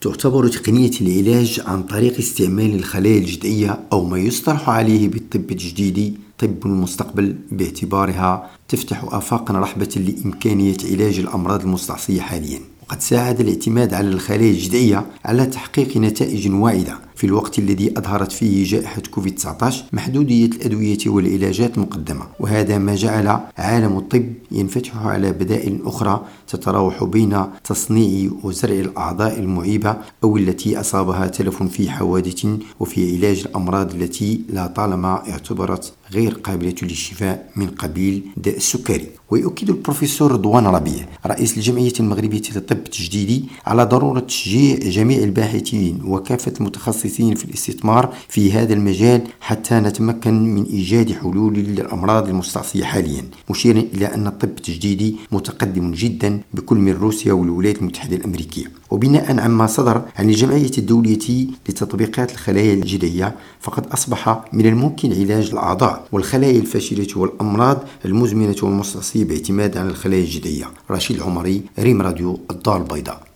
تعتبر تقنية العلاج عن طريق استعمال الخلايا الجذعية أو ما يصطلح عليه بالطب التجديدي طب المستقبل، باعتبارها تفتح آفاقا رحبة لإمكانية علاج الأمراض المستعصية حاليا. وقد ساعد الاعتماد على الخلايا الجذعية على تحقيق نتائج واعدة في الوقت الذي أظهرت فيه جائحة كوفيد-19 محدودية الأدوية والعلاجات المقدمة، وهذا ما جعل عالم الطب ينفتح على بدائل أخرى تتراوح بين تصنيع وزرع الأعضاء المعيبة أو التي أصابها تلف في حوادث، وفي علاج الأمراض التي لا طالما اعتبرت غير قابلة للشفاء من قبيل داء السكري. ويؤكد البروفيسور رضوان ربيع رئيس الجمعية المغربية للطب التجديدي على ضرورة تشجيع جميع الباحثين وكافة المتخصصين في الاستثمار في هذا المجال حتى نتمكن من إيجاد حلول للأمراض المستعصية حاليا، مشيرا إلى أن الطب التجديدي متقدم جدا بكل من روسيا والولايات المتحدة الأمريكية. وبناء عما صدر عن الجمعية الدولية لتطبيقات الخلايا الجذعية، فقد أصبح من الممكن علاج الأعضاء والخلايا الفاشلة والأمراض المزمنة والمستعصية باعتماد على الخلايا الجذعية. رشيد العمري، ريم راديو الدار البيضاء.